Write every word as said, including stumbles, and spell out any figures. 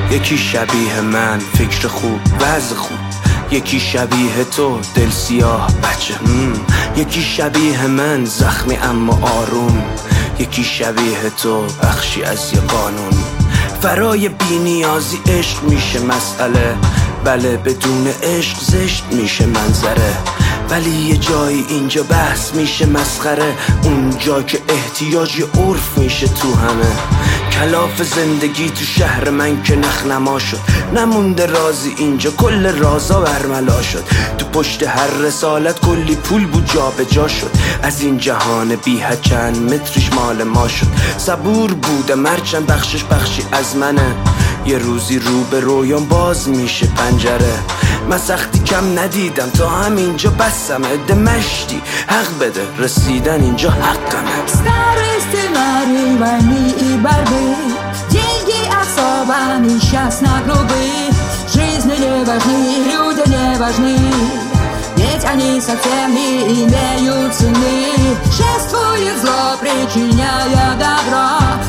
یکی شبیه من فکر خوب وضع خوب، یکی شبیه تو دل سیاه بچه هم. یکی شبیه من زخمی اما آروم، یکی شبیه تو بخشی از یه قانون. فرای بی نیازی عشق میشه مسئله، بله بدون عشق زشت میشه منظره. ولی یه جایی اینجا بحث میشه مسخره، اونجا که احتیاج عرف میشه تو همه. کلاف زندگی تو شهر من که نخنما شد، نمونده رازی اینجا کل رازا برملا شد. تو پشت هر رسالت کلی پول بود جا به جا شد، از این جهان بی حد چند متریش مال ما شد. صبور بودم هرچند بخشش بخشی از منه، یه روزی رو به رویان باز میشه پنجره. من سختی کم ندیدم تا همینجا بسم عده مشتی حق بده رسیدن اینجا حقمه. Stary scenariusz wojny i barwy, деньги особо несчастно грубы. Жизнь не важны, люди не важны, ведь они совсем не имеют цены. Шествует зло, причиняя добро.